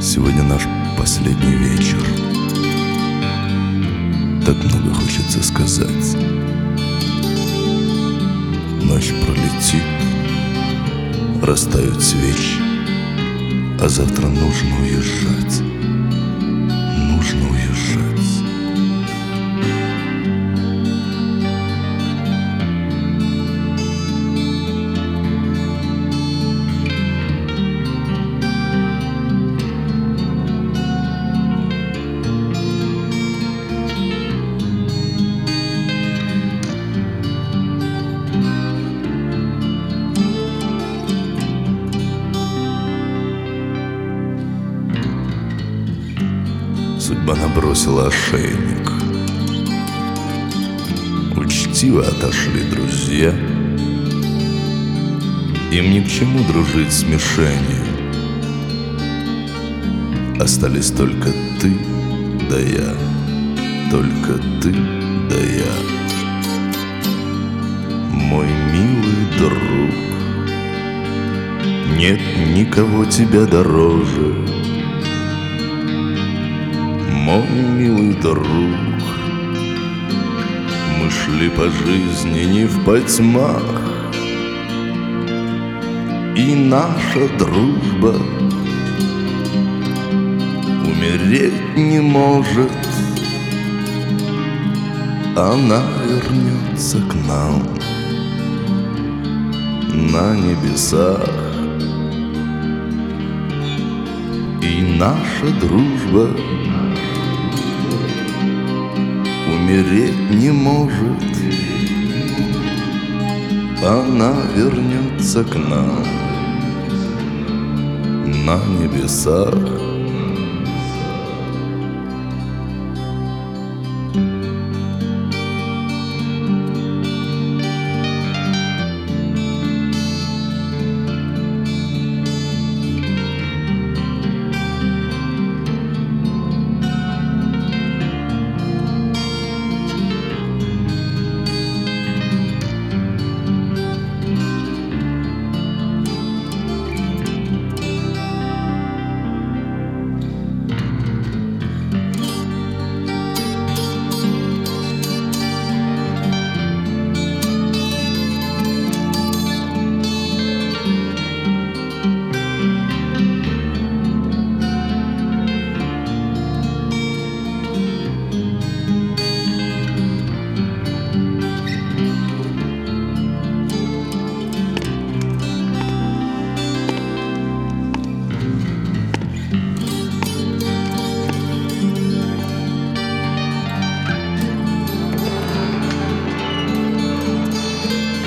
Сегодня наш последний вечер. Так много хочется сказать. Ночь пролетит, растают свечи, а завтра нужно уезжать. Нужно уезжать. Судьба набросила ошейник. Учтиво отошли друзья. Им ни к чему дружить с мишенью. Остались только ты да я. Только ты да я. Мой милый друг, нет никого тебя дороже. Мой милый друг, мы шли по жизни не в потьмах, и наша дружба умереть не может. Она вернется к нам на небесах, и наша дружба умереть не может. Она вернется к нам на небесах.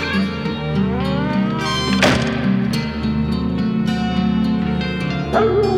Oh.